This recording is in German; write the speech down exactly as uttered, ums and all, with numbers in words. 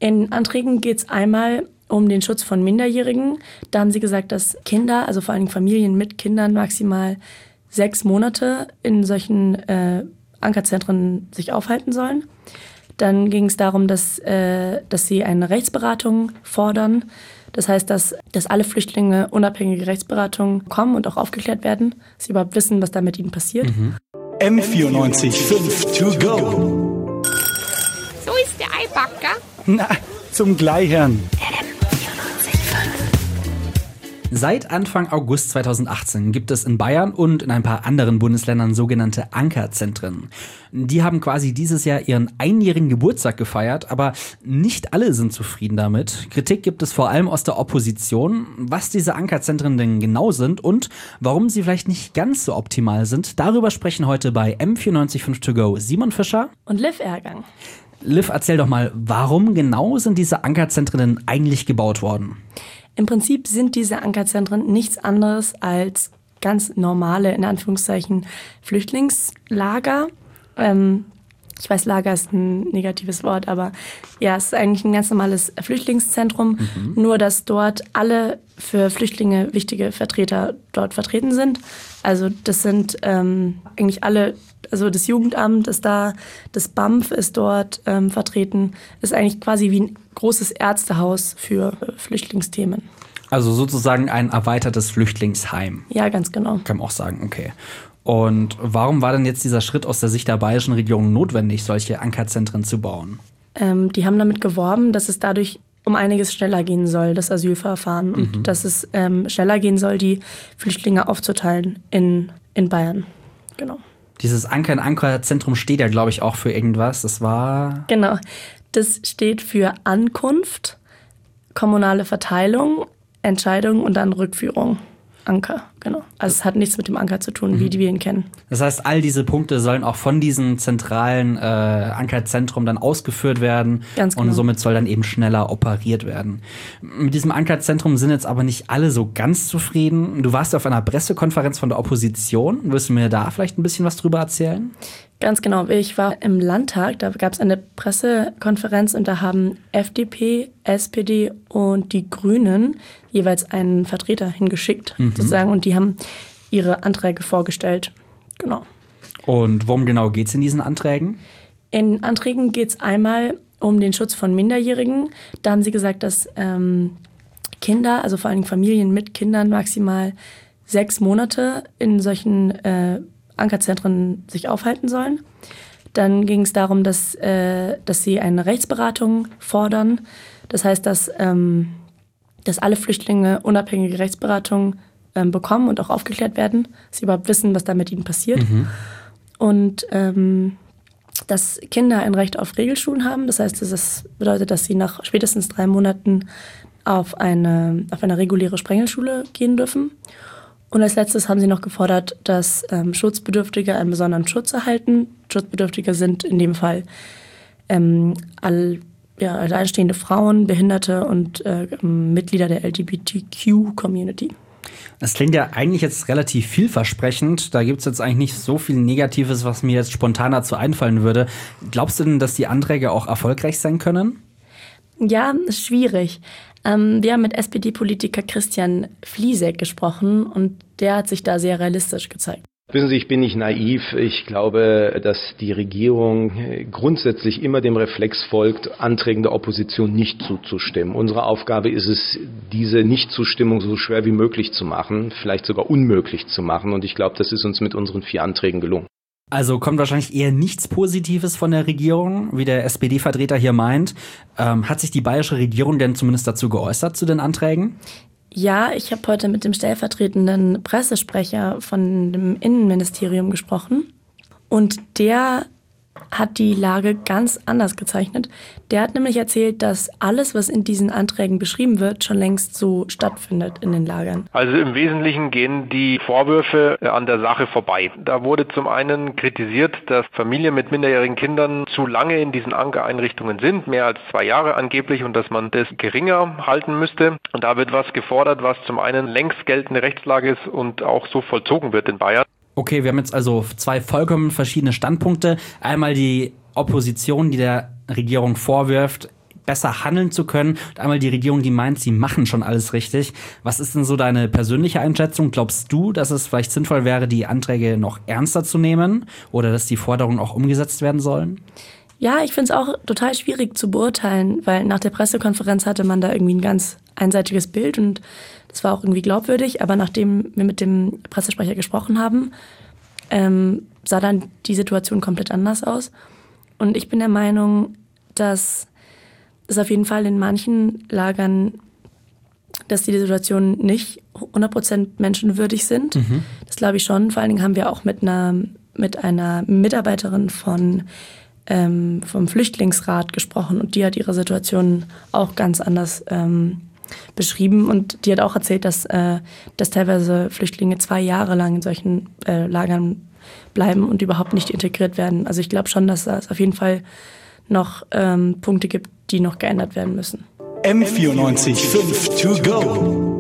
In Anträgen geht es einmal um den Schutz von Minderjährigen. Da haben sie gesagt, dass Kinder, also vor allem Familien mit Kindern, maximal sechs Monate in solchen äh, Ankerzentren sich aufhalten sollen. Dann ging es darum, dass, äh, dass sie eine Rechtsberatung fordern. Das heißt, dass, dass alle Flüchtlinge unabhängige Rechtsberatung bekommen und auch aufgeklärt werden, dass sie überhaupt wissen, was da mit ihnen passiert. Mhm. M vierundneunzig fünf to go. So ist der Eibacker. Na, zum Gleichern. Seit Anfang August zweitausendachtzehn gibt es in Bayern und in ein paar anderen Bundesländern sogenannte Ankerzentren. Die haben quasi dieses Jahr ihren einjährigen Geburtstag gefeiert, aber nicht alle sind zufrieden damit. Kritik gibt es vor allem aus der Opposition, was diese Ankerzentren denn genau sind und warum sie vielleicht nicht ganz so optimal sind. Darüber sprechen heute bei M vierundneunzig fünf to go Simon Fischer und Liv Ergang. Liv, erzähl doch mal, warum genau sind diese Ankerzentren denn eigentlich gebaut worden? Im Prinzip sind diese Ankerzentren nichts anderes als ganz normale, in Anführungszeichen, Flüchtlingslager. Ähm, ich weiß, Lager ist ein negatives Wort, aber ja, es ist eigentlich ein ganz normales Flüchtlingszentrum. Mhm. Nur, dass dort alle für Flüchtlinge wichtige Vertreter dort vertreten sind. Also das sind ähm, eigentlich alle, also das Jugendamt ist da, das B A M F ist dort ähm, vertreten. Ist eigentlich quasi wie ein großes Ärztehaus für äh, Flüchtlingsthemen. Also sozusagen ein erweitertes Flüchtlingsheim. Ja, ganz genau. Kann man auch sagen, okay. Und warum war denn jetzt dieser Schritt aus der Sicht der bayerischen Regierung notwendig, solche Ankerzentren zu bauen? Ähm, die haben damit geworben, dass es dadurch um einiges schneller gehen soll, das Asylverfahren. Mhm. Und dass es ähm, schneller gehen soll, die Flüchtlinge aufzuteilen in, in Bayern. Genau. Dieses Anker-in-Anker-Zentrum steht ja, glaube ich, auch für irgendwas. Das war... Genau. Das steht für Ankunft, kommunale Verteilung, Entscheidung und dann Rückführung. Anker, genau. Also es hat nichts mit dem Anker zu tun, wie die wir ihn kennen. Das heißt, all diese Punkte sollen auch von diesem zentralen äh, Ankerzentrum dann ausgeführt werden. Ganz genau. Und somit soll dann eben schneller operiert werden. Mit diesem Ankerzentrum sind jetzt aber nicht alle so ganz zufrieden. Du warst ja auf einer Pressekonferenz von der Opposition. Willst du mir da vielleicht ein bisschen was drüber erzählen? Ganz genau. Ich war im Landtag, da gab es eine Pressekonferenz und da haben F D P, S P D und die Grünen jeweils einen Vertreter hingeschickt, mhm. sozusagen, und die haben ihre Anträge vorgestellt. Genau. Und worum genau geht es in diesen Anträgen? In Anträgen geht es einmal um den Schutz von Minderjährigen. Da haben sie gesagt, dass ähm, Kinder, also vor allem Familien mit Kindern, maximal sechs Monate in solchen äh, Ankerzentren sich aufhalten sollen. Dann ging es darum, dass, äh, dass sie eine Rechtsberatung fordern. Das heißt, dass, ähm, dass alle Flüchtlinge unabhängige Rechtsberatung ähm, bekommen und auch aufgeklärt werden, dass sie überhaupt wissen, was da mit ihnen passiert. Mhm. Und ähm, dass Kinder ein Recht auf Regelschulen haben. Das heißt, das bedeutet, dass sie nach spätestens drei Monaten auf eine, auf eine reguläre Sprengelschule gehen dürfen. Und als letztes haben sie noch gefordert, dass ähm, Schutzbedürftige einen besonderen Schutz erhalten. Schutzbedürftige sind in dem Fall ähm, all, ja, alleinstehende Frauen, Behinderte und äh, Mitglieder der L G B T Q-Community. Das klingt ja eigentlich jetzt relativ vielversprechend. Da gibt es jetzt eigentlich nicht so viel Negatives, was mir jetzt spontan dazu einfallen würde. Glaubst du denn, dass die Anträge auch erfolgreich sein können? Ja, ist schwierig. Ähm, wir haben mit S P D-Politiker Christian Fliesek gesprochen und der hat sich da sehr realistisch gezeigt. Wissen Sie, ich bin nicht naiv. Ich glaube, dass die Regierung grundsätzlich immer dem Reflex folgt, Anträgen der Opposition nicht zuzustimmen. Unsere Aufgabe ist es, diese Nichtzustimmung so schwer wie möglich zu machen, vielleicht sogar unmöglich zu machen. Und ich glaube, das ist uns mit unseren vier Anträgen gelungen. Also kommt wahrscheinlich eher nichts Positives von der Regierung, wie der S P D-Vertreter hier meint. Ähm, hat sich die bayerische Regierung denn zumindest dazu geäußert, zu den Anträgen? Ja, ich habe heute mit dem stellvertretenden Pressesprecher von dem Innenministerium gesprochen. Und der hat die Lage ganz anders gezeichnet. Der hat nämlich erzählt, dass alles, was in diesen Anträgen beschrieben wird, schon längst so stattfindet in den Lagern. Also im Wesentlichen gehen die Vorwürfe an der Sache vorbei. Da wurde zum einen kritisiert, dass Familien mit minderjährigen Kindern zu lange in diesen Ankereinrichtungen sind, mehr als zwei Jahre angeblich, und dass man das geringer halten müsste. Und da wird was gefordert, was zum einen längst geltende Rechtslage ist und auch so vollzogen wird in Bayern. Okay, wir haben jetzt also zwei vollkommen verschiedene Standpunkte. Einmal die Opposition, die der Regierung vorwirft, besser handeln zu können. Und einmal die Regierung, die meint, sie machen schon alles richtig. Was ist denn so deine persönliche Einschätzung? Glaubst du, dass es vielleicht sinnvoll wäre, die Anträge noch ernster zu nehmen oder dass die Forderungen auch umgesetzt werden sollen? Ja, ich finde es auch total schwierig zu beurteilen, weil nach der Pressekonferenz hatte man da irgendwie ein ganz einseitiges Bild und das war auch irgendwie glaubwürdig. Aber nachdem wir mit dem Pressesprecher gesprochen haben, ähm, sah dann die Situation komplett anders aus. Und ich bin der Meinung, dass es auf jeden Fall in manchen Lagern, dass die Situationen nicht hundert Prozent menschenwürdig sind. Mhm. Das glaube ich schon. Vor allen Dingen haben wir auch mit einer, mit einer Mitarbeiterin von Ähm, vom Flüchtlingsrat gesprochen und die hat ihre Situation auch ganz anders ähm, beschrieben und die hat auch erzählt, dass, äh, dass teilweise Flüchtlinge zwei Jahre lang in solchen äh, Lagern bleiben und überhaupt nicht integriert werden. Also ich glaube schon, dass es auf jeden Fall noch ähm, Punkte gibt, die noch geändert werden müssen. M vierundneunzig Komma fünf to go.